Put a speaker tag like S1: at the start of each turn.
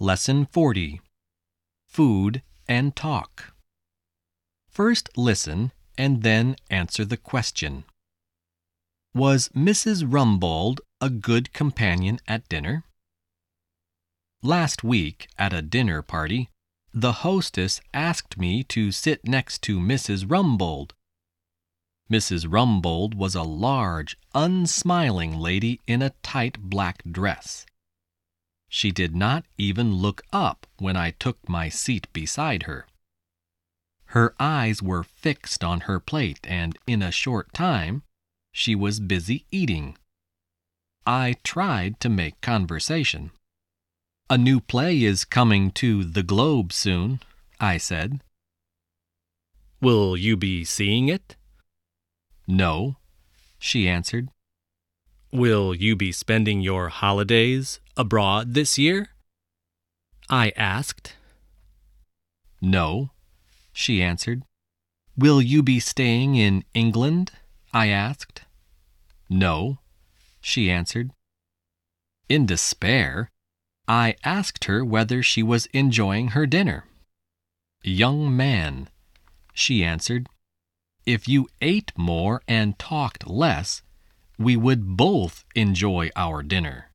S1: Lesson 40. Food and Talk. First listen and then answer the question. Was Mrs. Rumbold a good companion at dinner? Last week at a dinner party, the hostess asked me to sit next to Mrs. Rumbold. Mrs. Rumbold was a large, unsmiling lady in a tight black dress. She did not even look up when I took my seat beside her. Her eyes were fixed on her plate, and in a short time, she was busy eating. I tried to make conversation. "A new play is coming to the Globe soon," I said. "Will you be seeing it?" "No," she answered. "Will you be spending your holidays abroad this year?" I asked. "No," she answered. "Will you be staying in England?" I asked. "No," she answered. In despair, I asked her whether she was enjoying her dinner. "Young man," she answered, "if you ate more and talked less, we would both enjoy our dinner."